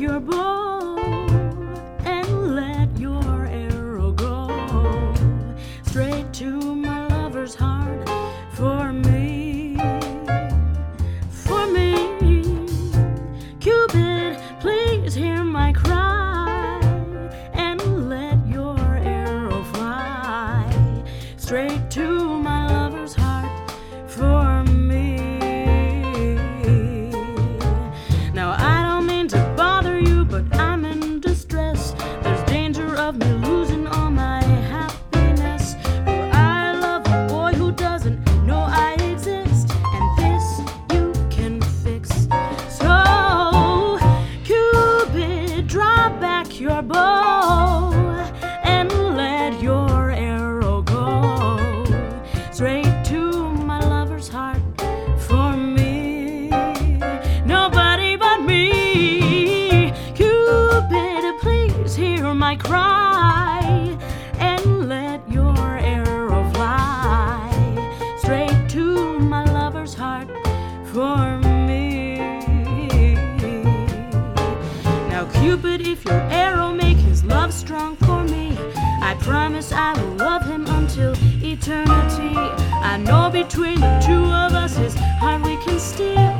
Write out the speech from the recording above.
your bow and let your arrow go straight to my lover's heart. For me, Cupid, please hear my cry and let your arrow fly straight to my lover's heart. For me. Now I don't mean to bother you, but I'm in distress. There's danger of me losing all my happiness, for I love a boy who doesn't know I exist, and this you can fix. So Cupid, draw back your bow and let your arrow go straight to my lover's heart. For me, nobody but me. Cupid, please hear my cry and let your arrow fly straight to my lover's heart. For me. Now Cupid, if your arrow make his love strong for me, I promise I will love him until eternity. I know between the two of us his heart we can steal.